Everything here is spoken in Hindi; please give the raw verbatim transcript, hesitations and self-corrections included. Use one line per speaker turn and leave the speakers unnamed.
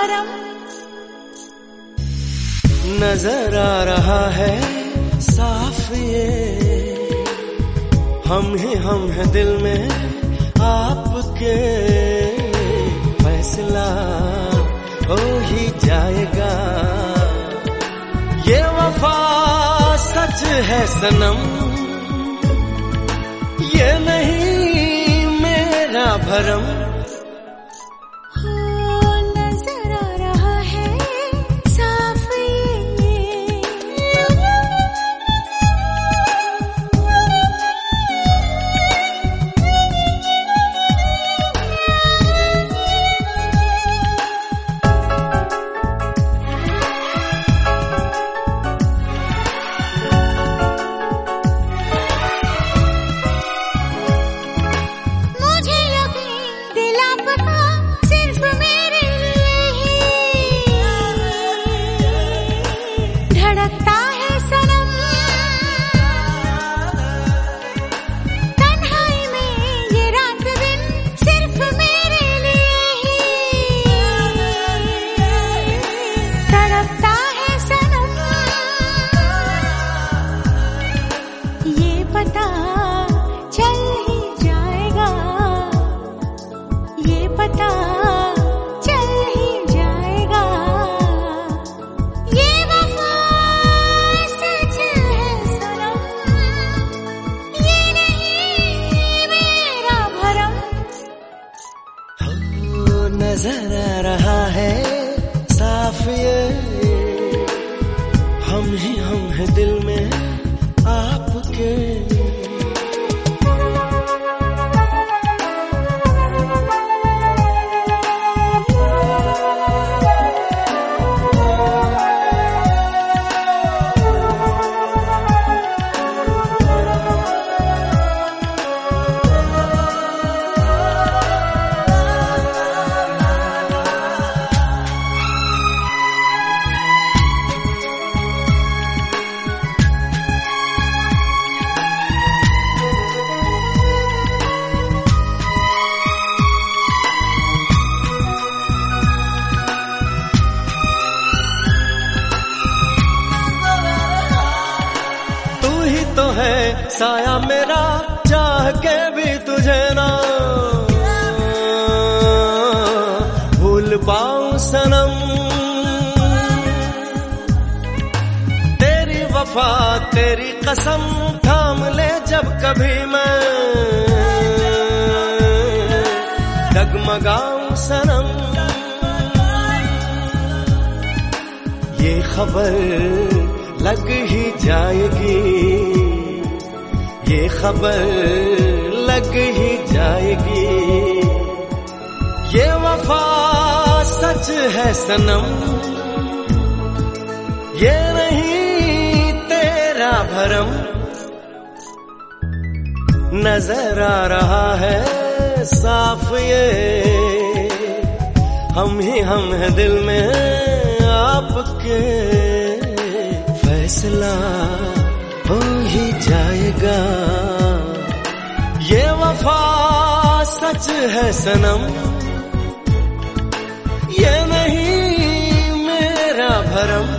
भरम।
नजर आ रहा है साफ ये, हम ही हम हैं दिल में आपके, फैसला हो ही जाएगा। ये वफा सच है सनम, ये नहीं मेरा भरम।
धड़कता है सनम, तन्हाई में ये रात दिन सिर्फ मेरे लिए ही। तड़पता है सनम, ये पता चल ही जाएगा, ये पता
नजर आ रहा है साफ ये, हम ही हम हैं दिल में आपके। तो है साया मेरा, चाह के भी तुझे ना भूल पाऊं सनम। तेरी वफा तेरी कसम थाम ले जब कभी मैं, डगमगाऊं सनम। ये खबर लग ही जाएगी, ये खबर लग ही जाएगी। ये वफा सच है सनम, ये नहीं तेरा भरम। नजर आ रहा है साफ ये, हम ही हम हैं दिल में आपके, फैसला हो ही जाएगा। ये वफा सच है सनम, ये नहीं मेरा भरम।